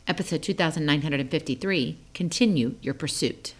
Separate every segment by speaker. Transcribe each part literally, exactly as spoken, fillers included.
Speaker 1: episode two thousand nine hundred fifty-three, Continue Your Pursuit.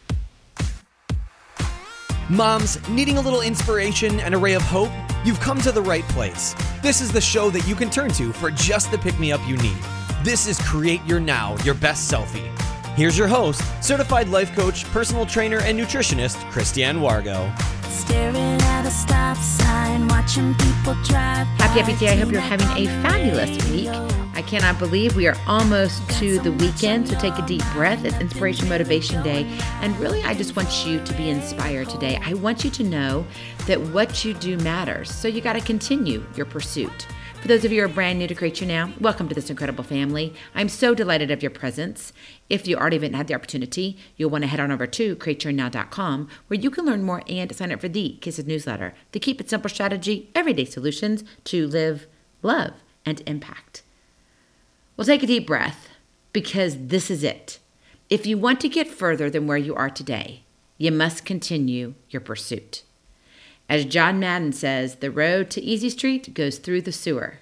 Speaker 2: Moms, needing a little inspiration and a ray of hope? You've come to the right place. This is the show that you can turn to for just the pick-me-up you need. This is Create Your Now, Your Best Selfie. Here's your host, certified life coach, personal trainer, and nutritionist, Christiane Wargo.
Speaker 3: Staring at a stop sign, watching people drive.
Speaker 1: Happy, happy day. I hope you're having a fabulous week. I cannot believe we are almost to the weekend, so take a deep breath. It's Inspiration Motivation Day, and really I just want you to be inspired today. I want you to know that what you do matters, so you got to continue your pursuit. For those of you who are brand new to Create Your Now, welcome to this incredible family. I'm so delighted of your presence. If you already haven't had the opportunity, you'll want to head on over to create your now dot com, where you can learn more and sign up for the Kisses newsletter, the Keep It Simple strategy, everyday solutions to live, love, and impact. Well, take a deep breath, because this is it. If you want to get further than where you are today, you must continue your pursuit. As John Madden says, the road to Easy Street goes through the sewer.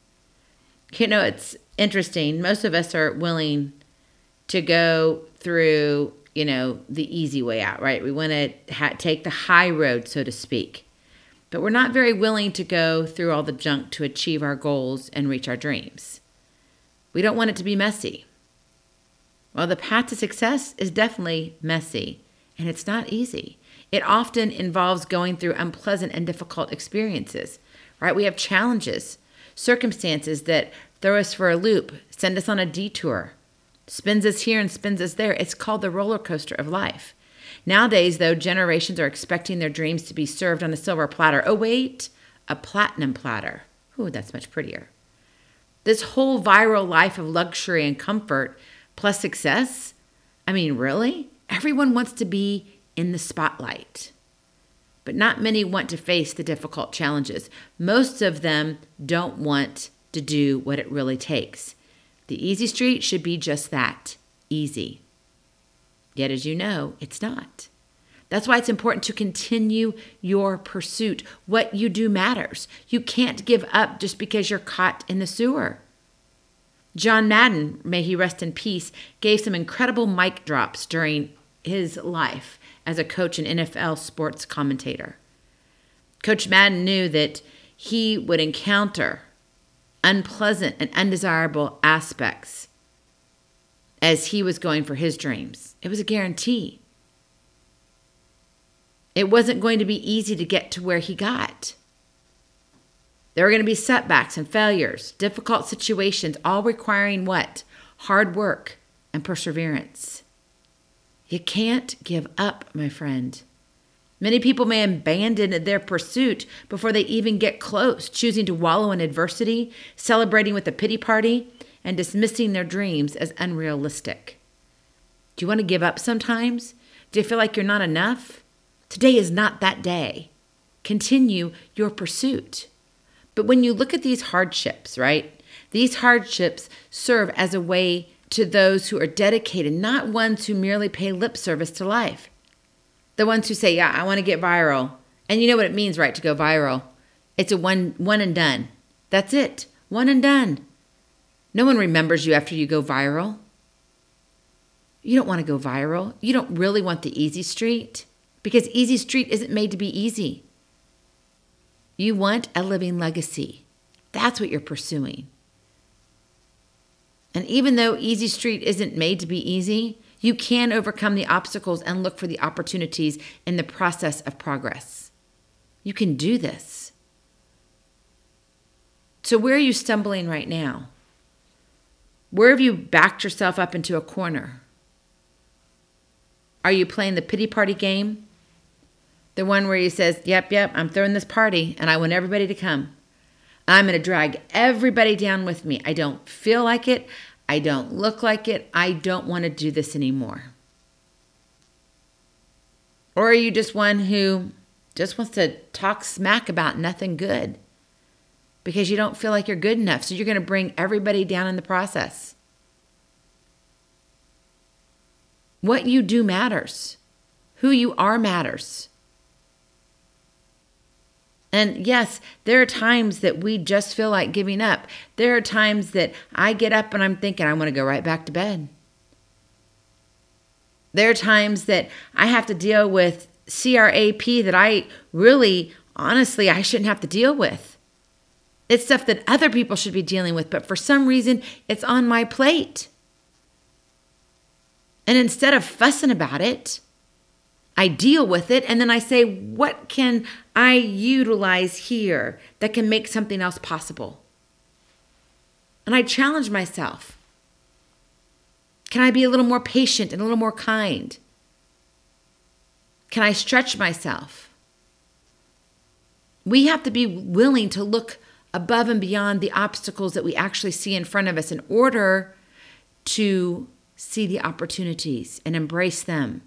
Speaker 1: You know, it's interesting. Most of us are willing to go through, you know, the easy way out, right? We want to ha- take the high road, so to speak. But we're not very willing to go through all the junk to achieve our goals and reach our dreams. We don't want it to be messy. Well, the path to success is definitely messy, and it's not easy. It often involves going through unpleasant and difficult experiences, right? We have challenges, circumstances that throw us for a loop, send us on a detour, spins us here and spins us there. It's called the roller coaster of life. Nowadays, though, generations are expecting their dreams to be served on a silver platter. Oh, wait, a platinum platter. Ooh, that's much prettier. This whole viral life of luxury and comfort plus success, I mean, really? Everyone wants to be in the spotlight. But not many want to face the difficult challenges. Most of them don't want to do what it really takes. The easy street should be just that, easy. Yet, as you know, it's not. That's why it's important to continue your pursuit. What you do matters. You can't give up just because you're caught in the sewer. John Madden, may he rest in peace, gave some incredible mic drops during his life as a coach and N F L sports commentator. Coach Madden knew that he would encounter unpleasant and undesirable aspects as he was going for his dreams. It was a guarantee. It wasn't going to be easy to get to where he got. There were going to be setbacks and failures, difficult situations, all requiring what? Hard work and perseverance. You can't give up, my friend. Many people may abandon their pursuit before they even get close, choosing to wallow in adversity, celebrating with a pity party, and dismissing their dreams as unrealistic. Do you want to give up sometimes? Do you feel like you're not enough? Today is not that day. Continue your pursuit. But when you look at these hardships, right? These hardships serve as a way to those who are dedicated, not ones who merely pay lip service to life. The ones who say, yeah, I want to get viral. And you know what it means, right, to go viral? It's a one, one and done. That's it. One and done. No one remembers you after you go viral. You don't want to go viral. You don't really want the easy street, because easy street isn't made to be easy. You want a living legacy. That's what you're pursuing. And even though easy street isn't made to be easy, you can overcome the obstacles and look for the opportunities in the process of progress. You can do this. So where are you stumbling right now? Where have you backed yourself up into a corner? Are you playing the pity party game? The one where he says, yep, yep, I'm throwing this party and I want everybody to come. I'm going to drag everybody down with me. I don't feel like it. I don't look like it. I don't want to do this anymore. Or are you just one who just wants to talk smack about nothing good because you don't feel like you're good enough, so you're going to bring everybody down in the process? What you do matters. Who you are matters. And yes, there are times that we just feel like giving up. There are times that I get up and I'm thinking, I want to go right back to bed. There are times that I have to deal with C R A P that I really, honestly, I shouldn't have to deal with. It's stuff that other people should be dealing with, but for some reason, it's on my plate. And instead of fussing about it, I deal with it, and then I say, what can I utilize here that can make something else possible? And I challenge myself. Can I be a little more patient and a little more kind? Can I stretch myself? We have to be willing to look above and beyond the obstacles that we actually see in front of us in order to see the opportunities and embrace them.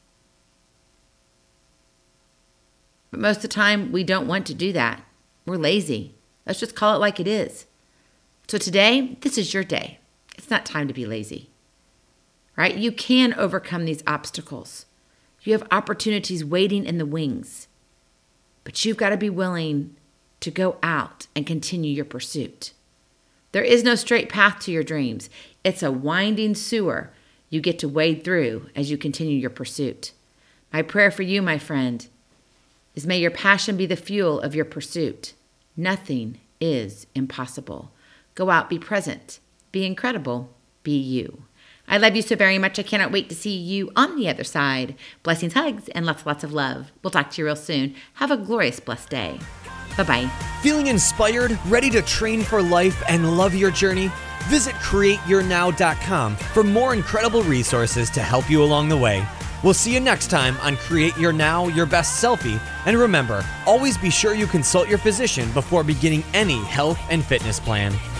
Speaker 1: But most of the time, we don't want to do that. We're lazy. Let's just call it like it is. So today, this is your day. It's not time to be lazy, right? You can overcome these obstacles. You have opportunities waiting in the wings, but you've got to be willing to go out and continue your pursuit. There is no straight path to your dreams. It's a winding sewer you get to wade through as you continue your pursuit. My prayer for you, my friend, is may your passion be the fuel of your pursuit. Nothing is impossible. Go out, be present, be incredible, be you. I love you so very much. I cannot wait to see you on the other side. Blessings, hugs, and lots, lots of love. We'll talk to you real soon. Have a glorious, blessed day. Bye-bye.
Speaker 2: Feeling inspired, ready to train for life, and love your journey? Visit create your now dot com for more incredible resources to help you along the way. We'll see you next time on Create Your Now, Your Best Selfie. And remember, always be sure you consult your physician before beginning any health and fitness plan.